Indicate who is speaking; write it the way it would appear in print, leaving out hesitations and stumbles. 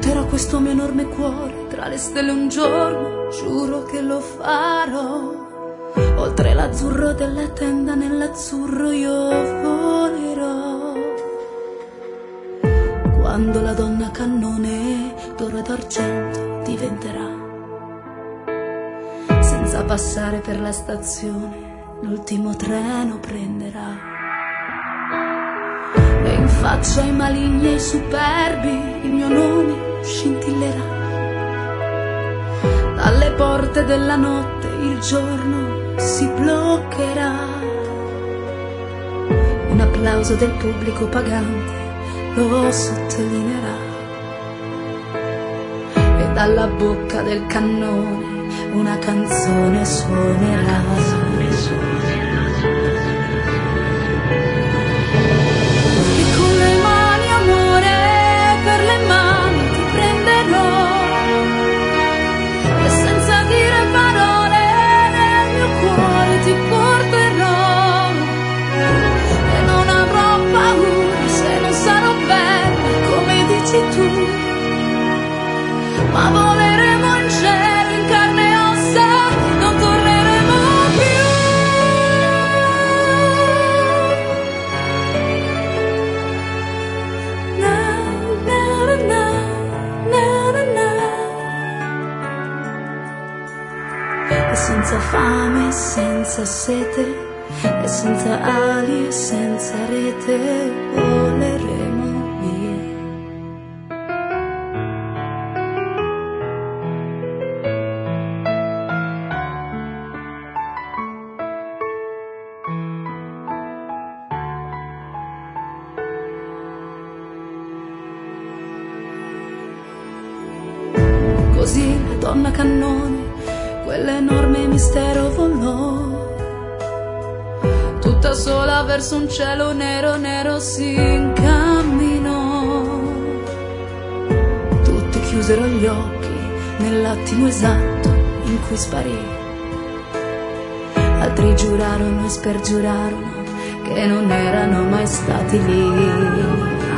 Speaker 1: Butterò questo mio enorme cuore tra le stelle un giorno, giuro che lo farò. Oltre l'azzurro della tenda, nell'azzurro io volerò. Quando la donna cannone d'oro ed argento diventerà, senza passare per la stazione, l'ultimo treno prenderà. E in faccia ai maligni e ai superbi il mio nome scintillerà. Dalle porte della notte il giorno si bloccherà. Un applauso del pubblico pagante lo sottolineerà. E dalla bocca del cannone una canzone suonerà. Ti porterò e non avrò paura se non sarò bella come dici tu, ma voleremo in cielo in carne e ossa, non torneremo più. Na, na, na, na, na, na. E senza fame, senza sete, e senza ali e senza rete voleremo via. Così la donna cannone quell'enorme mistero volò, tutta sola verso un cielo nero, nero si incamminò. Tutti chiusero gli occhi nell'attimo esatto in cui sparì. Altri giurarono e spergiurarono che non erano mai stati lì.